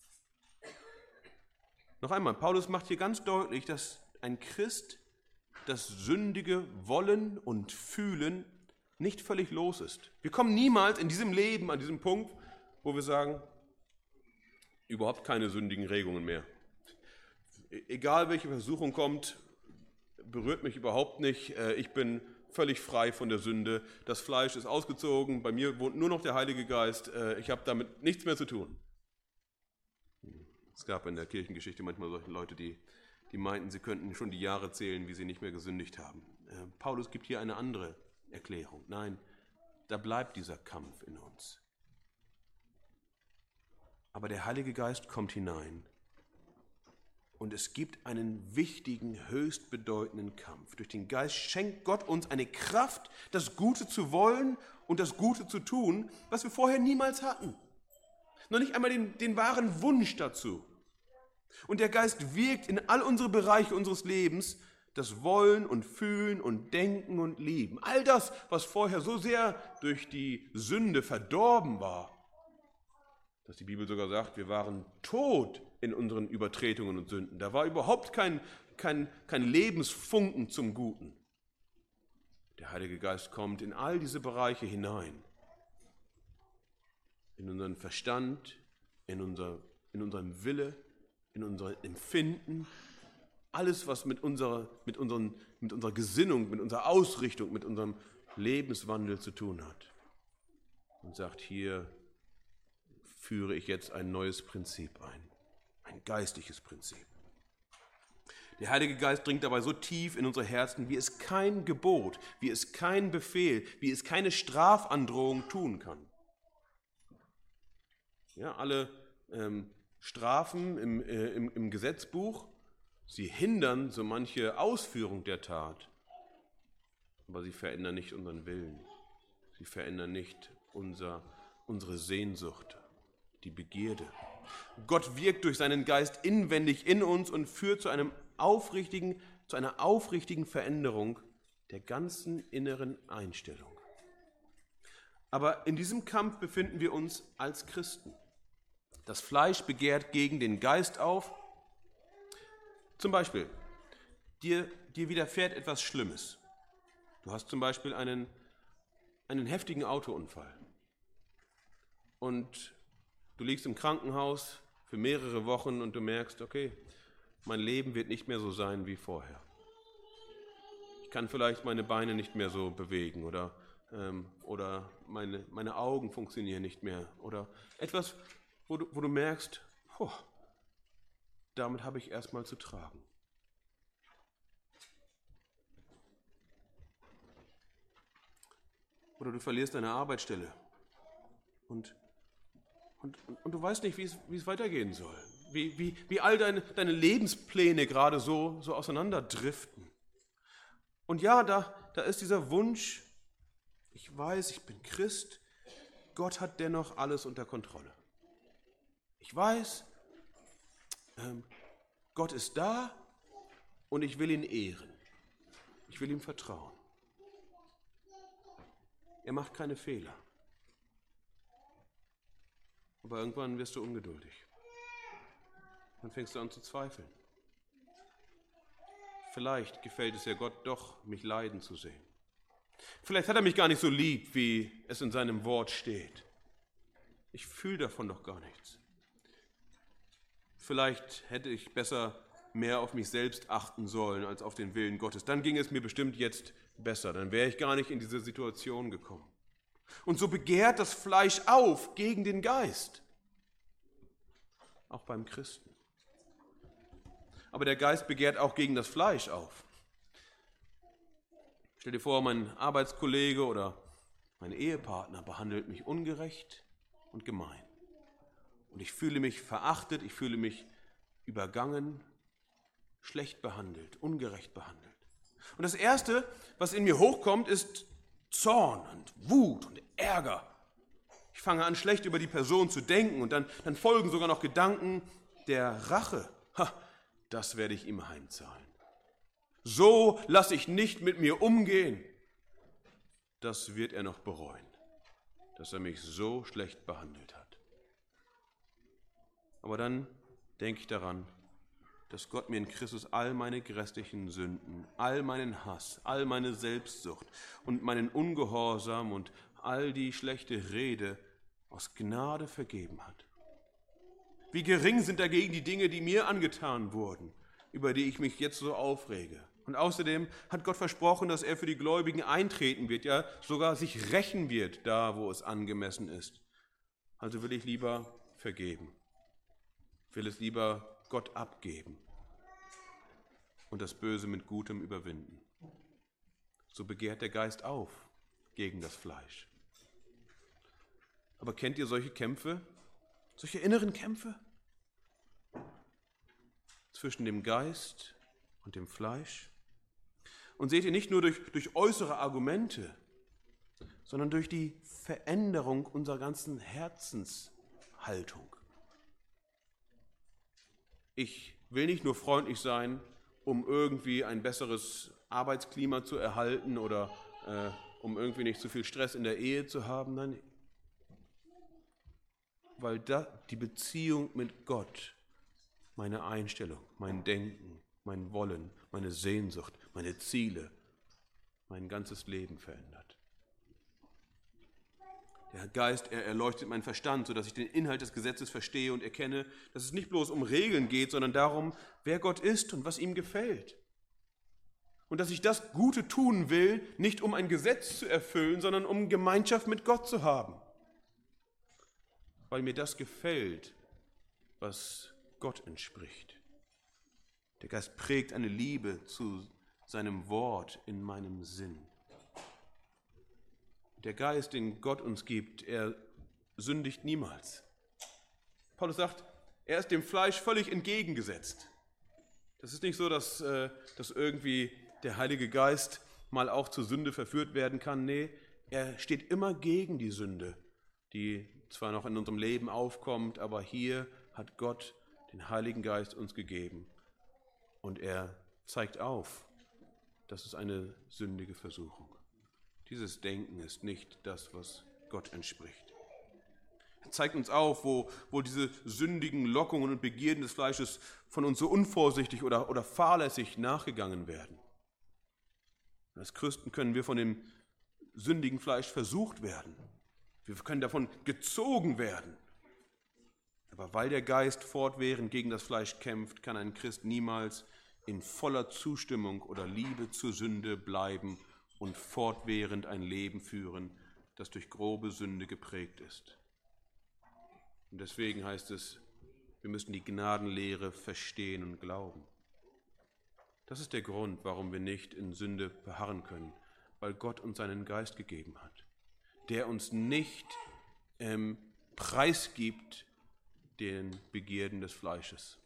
Noch einmal, Paulus macht hier ganz deutlich, dass ein Christ das sündige Wollen und Fühlen nicht völlig los ist. Wir kommen niemals in diesem Leben an diesem Punkt, wo wir sagen, überhaupt keine sündigen Regungen mehr. Egal welche Versuchung kommt, berührt mich überhaupt nicht. Ich bin völlig frei von der Sünde. Das Fleisch ist ausgezogen, bei mir wohnt nur noch der Heilige Geist. Ich habe damit nichts mehr zu tun. Es gab in der Kirchengeschichte manchmal solche Leute, die, die meinten, sie könnten schon die Jahre zählen, wie sie nicht mehr gesündigt haben. Paulus gibt hier eine andere Erklärung. Nein, da bleibt dieser Kampf in uns. Aber der Heilige Geist kommt hinein und es gibt einen wichtigen, höchst bedeutenden Kampf. Durch den Geist schenkt Gott uns eine Kraft, das Gute zu wollen und das Gute zu tun, was wir vorher niemals hatten. Noch nicht einmal den, den wahren Wunsch dazu. Und der Geist wirkt in all unsere Bereiche unseres Lebens, das Wollen und Fühlen und Denken und Lieben. All das, was vorher so sehr durch die Sünde verdorben war, dass die Bibel sogar sagt, wir waren tot in unseren Übertretungen und Sünden. Da war überhaupt kein, kein, kein Lebensfunken zum Guten. Der Heilige Geist kommt in all diese Bereiche hinein. In unseren Verstand, in, unser, in unserem Wille, in unser Empfinden. Alles, was mit unserer, mit, unseren, mit unserer Gesinnung, mit unserer Ausrichtung, mit unserem Lebenswandel zu tun hat. Und sagt, hier führe ich jetzt ein neues Prinzip ein, ein geistliches Prinzip. Der Heilige Geist dringt dabei so tief in unsere Herzen, wie es kein Gebot, wie es kein Befehl, wie es keine Strafandrohung tun kann. Ja, alle ähm, Strafen im, äh, im, im Gesetzbuch, sie hindern so manche Ausführung der Tat, aber sie verändern nicht unseren Willen, sie verändern nicht unser, unsere Sehnsucht, die Begierde. Gott wirkt durch seinen Geist inwendig in uns und führt zu einem aufrichtigen, zu einer aufrichtigen Veränderung der ganzen inneren Einstellung. Aber in diesem Kampf befinden wir uns als Christen. Das Fleisch begehrt gegen den Geist auf. Zum Beispiel, dir, dir widerfährt etwas Schlimmes. Du hast zum Beispiel einen, einen heftigen Autounfall. Und du liegst im Krankenhaus für mehrere Wochen und du merkst, okay, mein Leben wird nicht mehr so sein wie vorher. Ich kann vielleicht meine Beine nicht mehr so bewegen oder, ähm, oder meine, meine Augen funktionieren nicht mehr. Oder etwas, wo du, wo du merkst, oh, damit habe ich erstmal zu tragen. Oder du verlierst deine Arbeitsstelle und, und, und, und du weißt nicht, wie es, wie es weitergehen soll. Wie, wie, wie all deine, deine Lebenspläne gerade so, so auseinanderdriften. Und ja, da, da ist dieser Wunsch, ich weiß, ich bin Christ, Gott hat dennoch alles unter Kontrolle. Ich weiß, ähm, Gott ist da und ich will ihn ehren. Ich will ihm vertrauen. Er macht keine Fehler. Aber irgendwann wirst du ungeduldig. Dann fängst du an zu zweifeln. Vielleicht gefällt es ja Gott doch, mich leiden zu sehen. Vielleicht hat er mich gar nicht so lieb, wie es in seinem Wort steht. Ich fühle davon doch gar nichts. Vielleicht hätte ich besser mehr auf mich selbst achten sollen als auf den Willen Gottes. Dann ging es mir bestimmt jetzt besser. Dann wäre ich gar nicht in diese Situation gekommen. Und so begehrt das Fleisch auf gegen den Geist. Auch beim Christen. Aber der Geist begehrt auch gegen das Fleisch auf. Stell dir vor, mein Arbeitskollege oder mein Ehepartner behandelt mich ungerecht und gemein. Und ich fühle mich verachtet, ich fühle mich übergangen, schlecht behandelt, ungerecht behandelt. Und das Erste, was in mir hochkommt, ist Zorn und Wut und Ärger. Ich fange an, schlecht über die Person zu denken und dann, dann folgen sogar noch Gedanken der Rache. Ha, das werde ich ihm heimzahlen. So lasse ich nicht mit mir umgehen. Das wird er noch bereuen, dass er mich so schlecht behandelt hat. Aber dann denke ich daran, dass Gott mir in Christus all meine grässlichen Sünden, all meinen Hass, all meine Selbstsucht und meinen Ungehorsam und all die schlechte Rede aus Gnade vergeben hat. Wie gering sind dagegen die Dinge, die mir angetan wurden, über die ich mich jetzt so aufrege. Und außerdem hat Gott versprochen, dass er für die Gläubigen eintreten wird, ja sogar sich rächen wird, da wo es angemessen ist. Also will ich lieber vergeben, will es lieber Gott abgeben und das Böse mit Gutem überwinden. So begehrt der Geist auf gegen das Fleisch. Aber kennt ihr solche Kämpfe, solche inneren Kämpfe zwischen dem Geist und dem Fleisch? Und seht ihr, nicht nur durch, durch äußere Argumente, sondern durch die Veränderung unserer ganzen Herzenshaltung. Ich will nicht nur freundlich sein, um irgendwie ein besseres Arbeitsklima zu erhalten oder äh, um irgendwie nicht zu viel Stress in der Ehe zu haben. Nein, weil da die Beziehung mit Gott meine Einstellung, mein Denken, mein Wollen, meine Sehnsucht, meine Ziele, mein ganzes Leben verändert. Der Geist, er erleuchtet meinen Verstand, sodass ich den Inhalt des Gesetzes verstehe und erkenne, dass es nicht bloß um Regeln geht, sondern darum, wer Gott ist und was ihm gefällt. Und dass ich das Gute tun will, nicht um ein Gesetz zu erfüllen, sondern um Gemeinschaft mit Gott zu haben. Weil mir das gefällt, was Gott entspricht. Der Geist prägt eine Liebe zu seinem Wort in meinem Sinn. Der Geist, den Gott uns gibt, er sündigt niemals. Paulus sagt, er ist dem Fleisch völlig entgegengesetzt. Das ist nicht so, dass, dass irgendwie der Heilige Geist mal auch zur Sünde verführt werden kann. Nee, er steht immer gegen die Sünde, die zwar noch in unserem Leben aufkommt, aber hier hat Gott den Heiligen Geist uns gegeben. Und er zeigt auf, das ist eine sündige Versuchung. Dieses Denken ist nicht das, was Gott Gott entspricht. Er zeigt uns auf, wo, wo diese sündigen Lockungen und Begierden des Fleisches von uns so unvorsichtig oder, oder fahrlässig nachgegangen werden. Als Christen können wir von dem sündigen Fleisch versucht werden. Wir können davon gezogen werden. Aber weil der Geist fortwährend gegen das Fleisch kämpft, kann ein Christ niemals in voller Zustimmung oder Liebe zur Sünde bleiben und fortwährend ein Leben führen, das durch grobe Sünde geprägt ist. Und deswegen heißt es, wir müssen die Gnadenlehre verstehen und glauben. Das ist der Grund, warum wir nicht in Sünde beharren können, weil Gott uns seinen Geist gegeben hat, der uns nicht ähm, preisgibt den Begierden des Fleisches.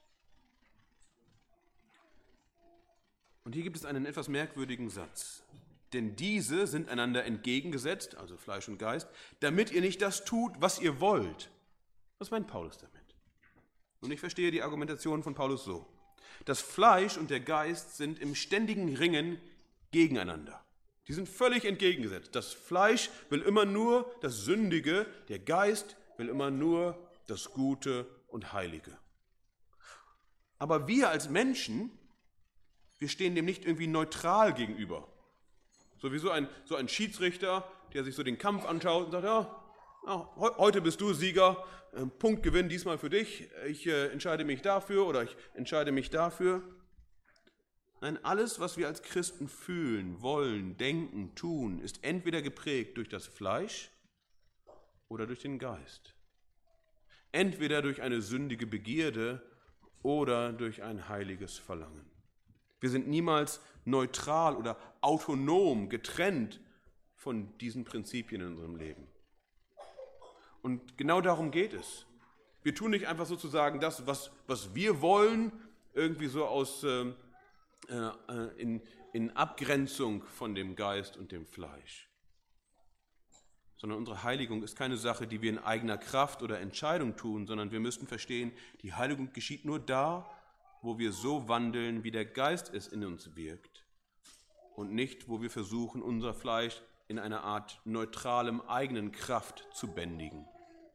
Und hier gibt es einen etwas merkwürdigen Satz. Denn diese sind einander entgegengesetzt, also Fleisch und Geist, damit ihr nicht das tut, was ihr wollt. Was meint Paulus damit? Und ich verstehe die Argumentation von Paulus so. Das Fleisch und der Geist sind im ständigen Ringen gegeneinander. Die sind völlig entgegengesetzt. Das Fleisch will immer nur das Sündige, der Geist will immer nur das Gute und Heilige. Aber wir als Menschen, wir stehen dem nicht irgendwie neutral gegenüber. So wie so ein, so ein Schiedsrichter, der sich so den Kampf anschaut und sagt, ja, ja heute bist du Sieger, äh, Punktgewinn diesmal für dich, ich äh, entscheide mich dafür oder ich entscheide mich dafür. Nein, alles, was wir als Christen fühlen, wollen, denken, tun, ist entweder geprägt durch das Fleisch oder durch den Geist. Entweder durch eine sündige Begierde oder durch ein heiliges Verlangen. Wir sind niemals neutral oder autonom getrennt von diesen Prinzipien in unserem Leben. Und genau darum geht es. Wir tun nicht einfach sozusagen das, was, was wir wollen, irgendwie so aus, äh, äh, in, in Abgrenzung von dem Geist und dem Fleisch. Sondern unsere Heiligung ist keine Sache, die wir in eigener Kraft oder Entscheidung tun, sondern wir müssen verstehen, die Heiligung geschieht nur da, wo wir so wandeln, wie der Geist es in uns wirkt und nicht, wo wir versuchen, unser Fleisch in einer Art neutralem eigenen Kraft zu bändigen.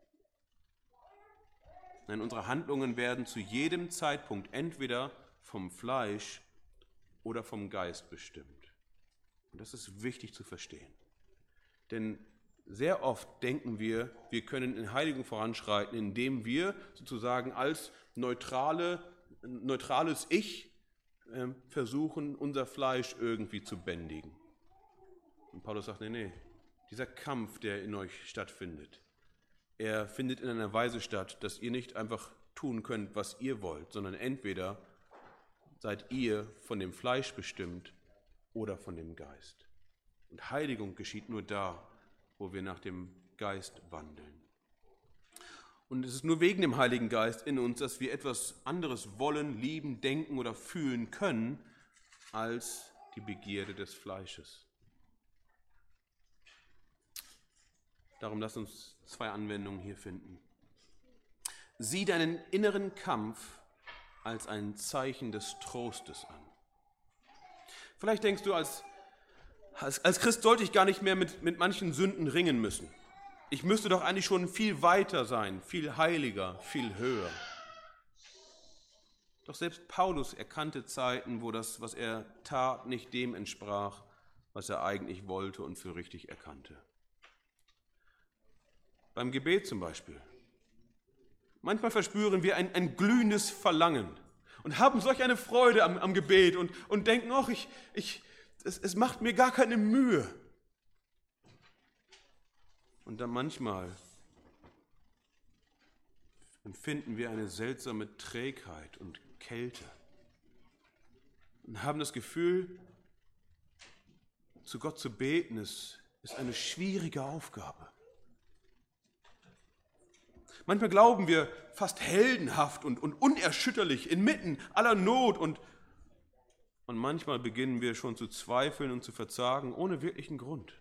Nein, unsere Handlungen werden zu jedem Zeitpunkt entweder vom Fleisch oder vom Geist bestimmt. Und das ist wichtig zu verstehen. Denn sehr oft denken wir, wir können in Heiligung voranschreiten, indem wir sozusagen als neutrale, neutrales Ich äh, versuchen, unser Fleisch irgendwie zu bändigen. Und Paulus sagt, nee, nee, dieser Kampf, der in euch stattfindet, er findet in einer Weise statt, dass ihr nicht einfach tun könnt, was ihr wollt, sondern entweder seid ihr von dem Fleisch bestimmt oder von dem Geist. Und Heiligung geschieht nur da, wo wir nach dem Geist wandeln. Und es ist nur wegen dem Heiligen Geist in uns, dass wir etwas anderes wollen, lieben, denken oder fühlen können, als die Begierde des Fleisches. Darum lass uns zwei Anwendungen hier finden. Sieh deinen inneren Kampf als ein Zeichen des Trostes an. Vielleicht denkst du, als Als, als Christ sollte ich gar nicht mehr mit, mit manchen Sünden ringen müssen. Ich müsste doch eigentlich schon viel weiter sein, viel heiliger, viel höher. Doch selbst Paulus erkannte Zeiten, wo das, was er tat, nicht dem entsprach, was er eigentlich wollte und für richtig erkannte. Beim Gebet zum Beispiel. Manchmal verspüren wir ein, ein glühendes Verlangen und haben solch eine Freude am, am Gebet und, und denken, ach, ich... ich Es, es macht mir gar keine Mühe. Und dann manchmal empfinden wir eine seltsame Trägheit und Kälte und haben das Gefühl, zu Gott zu beten, ist, ist eine schwierige Aufgabe. Manchmal glauben wir fast heldenhaft und, und unerschütterlich inmitten aller Not und Und manchmal beginnen wir schon zu zweifeln und zu verzagen, ohne wirklichen Grund.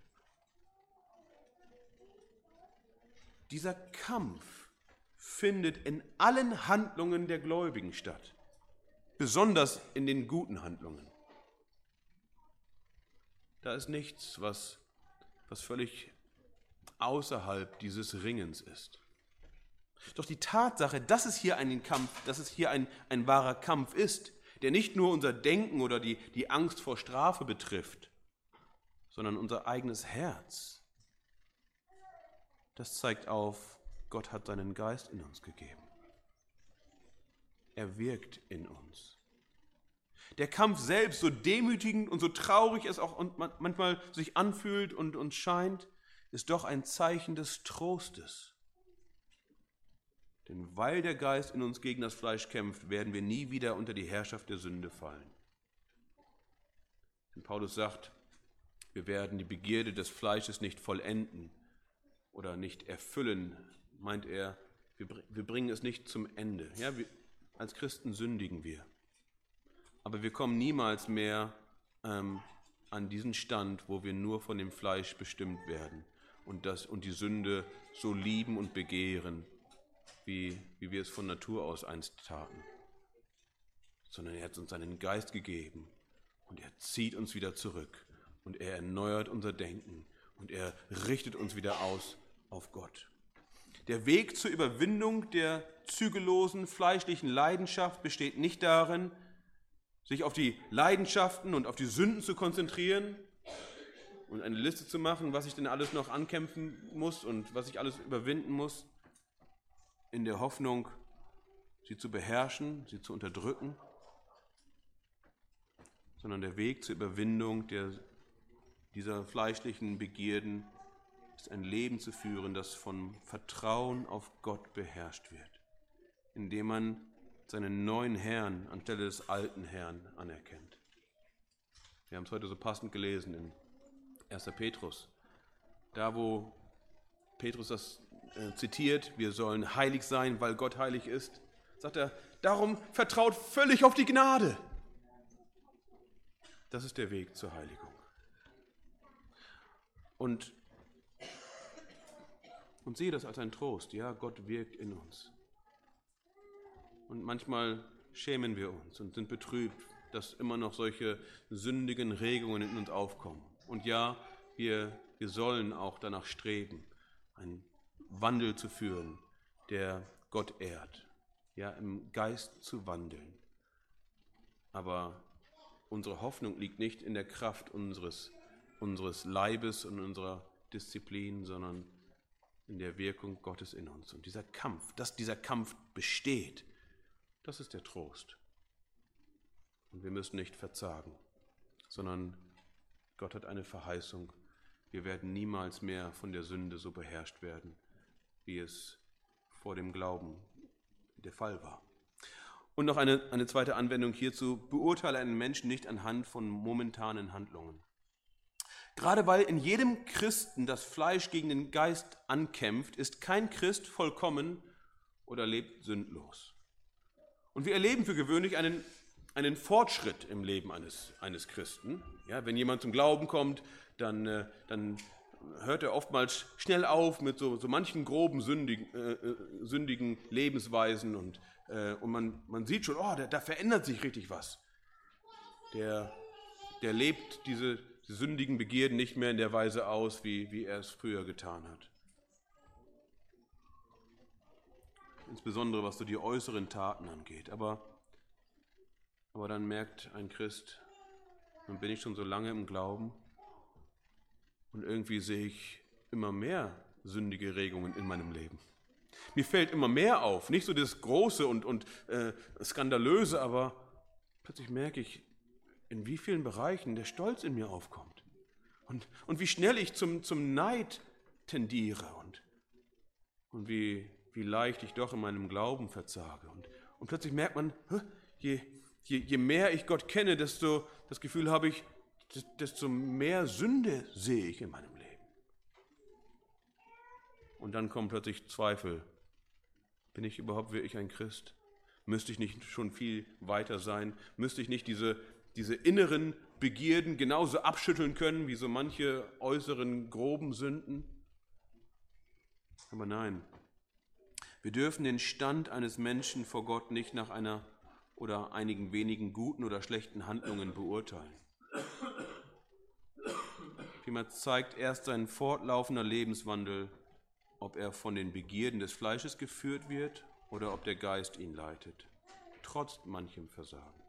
Dieser Kampf findet in allen Handlungen der Gläubigen statt, besonders in den guten Handlungen. Da ist nichts, was, was völlig außerhalb dieses Ringens ist. Doch die Tatsache, dass es hier einen Kampf, dass es hier ein, ein wahrer Kampf ist, der nicht nur unser Denken oder die, die Angst vor Strafe betrifft, sondern unser eigenes Herz, das zeigt auf, Gott hat seinen Geist in uns gegeben. Er wirkt in uns. Der Kampf selbst, so demütigend und so traurig es auch manchmal sich anfühlt und uns scheint, ist doch ein Zeichen des Trostes. Denn weil der Geist in uns gegen das Fleisch kämpft, werden wir nie wieder unter die Herrschaft der Sünde fallen. Denn Paulus sagt, wir werden die Begierde des Fleisches nicht vollenden oder nicht erfüllen, meint er, wir, wir bringen es nicht zum Ende. Ja, wir, als Christen sündigen wir. Aber wir kommen niemals mehr ähm, an diesen Stand, wo wir nur von dem Fleisch bestimmt werden und, das, und die Sünde so lieben und begehren, wie, wie wir es von Natur aus einst taten. Sondern er hat uns seinen Geist gegeben und er zieht uns wieder zurück und er erneuert unser Denken und er richtet uns wieder aus auf Gott. Der Weg zur Überwindung der zügellosen fleischlichen Leidenschaft besteht nicht darin, sich auf die Leidenschaften und auf die Sünden zu konzentrieren und eine Liste zu machen, was ich denn alles noch ankämpfen muss und was ich alles überwinden muss, in der Hoffnung, sie zu beherrschen, sie zu unterdrücken, sondern der Weg zur Überwindung der, dieser fleischlichen Begierden ist ein Leben zu führen, das von Vertrauen auf Gott beherrscht wird, indem man seinen neuen Herrn anstelle des alten Herrn anerkennt. Wir haben es heute so passend gelesen in erster Petrus. Da, wo Petrus das äh, zitiert, wir sollen heilig sein, weil Gott heilig ist, sagt er, darum vertraut völlig auf die Gnade. Das ist der Weg zur Heiligung. Und, und sehe das als ein Trost. Ja, Gott wirkt in uns. Und manchmal schämen wir uns und sind betrübt, dass immer noch solche sündigen Regungen in uns aufkommen. Und ja, wir, wir sollen auch danach streben, einen Wandel zu führen, der Gott ehrt, ja, im Geist zu wandeln. Aber unsere Hoffnung liegt nicht in der Kraft unseres, unseres Leibes und unserer Disziplin, sondern in der Wirkung Gottes in uns. Und dieser Kampf, dass dieser Kampf besteht, das ist der Trost. Und wir müssen nicht verzagen, sondern Gott hat eine Verheißung. Wir werden niemals mehr von der Sünde so beherrscht werden, wie es vor dem Glauben der Fall war. Und noch eine, eine zweite Anwendung hierzu: Beurteile einen Menschen nicht anhand von momentanen Handlungen. Gerade weil in jedem Christen das Fleisch gegen den Geist ankämpft, ist kein Christ vollkommen oder lebt sündlos. Und wir erleben für gewöhnlich einen, einen Fortschritt im Leben eines, eines Christen. Ja, wenn jemand zum Glauben kommt, dann, äh, dann hört er oftmals schnell auf mit so, so manchen groben sündigen, äh, sündigen Lebensweisen und, äh, und man, man sieht schon, oh, da, da verändert sich richtig was. Der, der lebt diese, diese sündigen Begierden nicht mehr in der Weise aus, wie, wie er es früher getan hat. Insbesondere was so die äußeren Taten angeht. Aber, aber dann merkt ein Christ, nun bin ich schon so lange im Glauben und irgendwie sehe ich immer mehr sündige Regungen in meinem Leben. Mir fällt immer mehr auf, nicht so das Große und, und äh, Skandalöse, aber plötzlich merke ich, in wie vielen Bereichen der Stolz in mir aufkommt und, und wie schnell ich zum, zum Neid tendiere und, und wie wie leicht ich doch in meinem Glauben verzage. Und, und plötzlich merkt man, je, je, je mehr ich Gott kenne, desto das Gefühl habe ich, desto mehr Sünde sehe ich in meinem Leben. Und dann kommen plötzlich Zweifel. Bin ich überhaupt wirklich ein Christ? Müsste ich nicht schon viel weiter sein? Müsste ich nicht diese, diese inneren Begierden genauso abschütteln können, wie so manche äußeren groben Sünden? Aber nein. Wir dürfen den Stand eines Menschen vor Gott nicht nach einer oder einigen wenigen guten oder schlechten Handlungen beurteilen. Vielmehr zeigt erst sein fortlaufender Lebenswandel, ob er von den Begierden des Fleisches geführt wird oder ob der Geist ihn leitet, trotz manchem Versagen.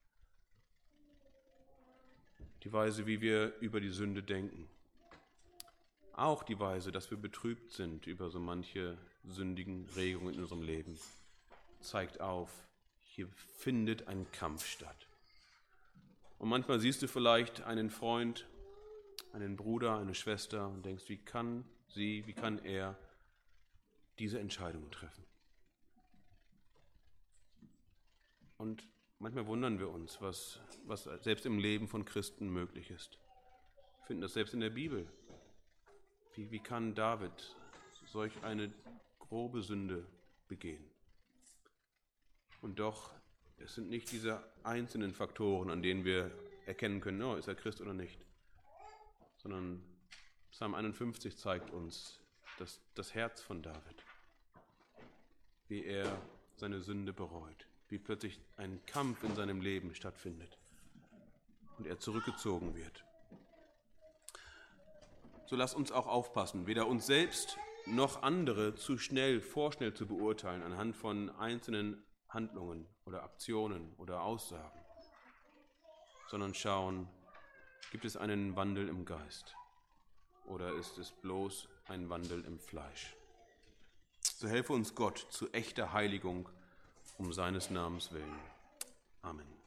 Die Weise, wie wir über die Sünde denken, auch die Weise, dass wir betrübt sind über so manche sündigen Regungen in unserem Leben, zeigt auf, hier findet ein Kampf statt. Und manchmal siehst du vielleicht einen Freund, einen Bruder, eine Schwester und denkst, wie kann sie, wie kann er diese Entscheidungen treffen? Und manchmal wundern wir uns, was, was selbst im Leben von Christen möglich ist. Wir finden das selbst in der Bibel. Wie, wie kann David solch eine grobe Sünde begehen? Und doch, es sind nicht diese einzelnen Faktoren, an denen wir erkennen können, oh, ist er Christ oder nicht, sondern Psalm einundfünfzig zeigt uns das, das Herz von David, wie er seine Sünde bereut, wie plötzlich ein Kampf in seinem Leben stattfindet und er zurückgezogen wird. So lasst uns auch aufpassen, weder uns selbst noch andere zu schnell, vorschnell zu beurteilen anhand von einzelnen Handlungen oder Aktionen oder Aussagen, sondern schauen, gibt es einen Wandel im Geist oder ist es bloß ein Wandel im Fleisch? So helfe uns Gott zu echter Heiligung um seines Namens willen. Amen.